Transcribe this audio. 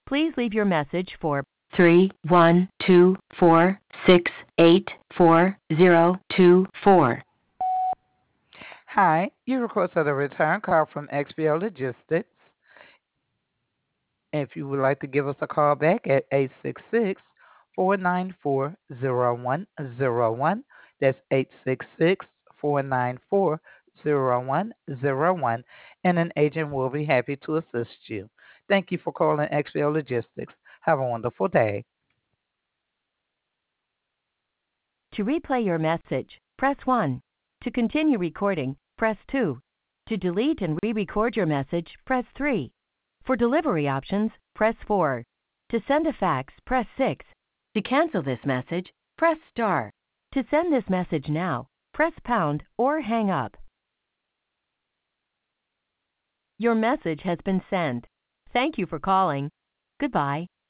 Please leave your message for 31246844024. Hi, you requested a return call from XPO Logistics. If you would like to give us a call back at 866-494-0101, that's 866-494-0101, and an agent will be happy to assist you. Thank you for calling XPO Logistics. Have a wonderful day. To replay your message, press 1. To continue recording, press 2. To delete and re-record your message, press 3. For delivery options, press 4. To send a fax, press 6. To cancel this message, press star. To send this message now, press pound or hang up. Your message has been sent. Thank you for calling. Goodbye.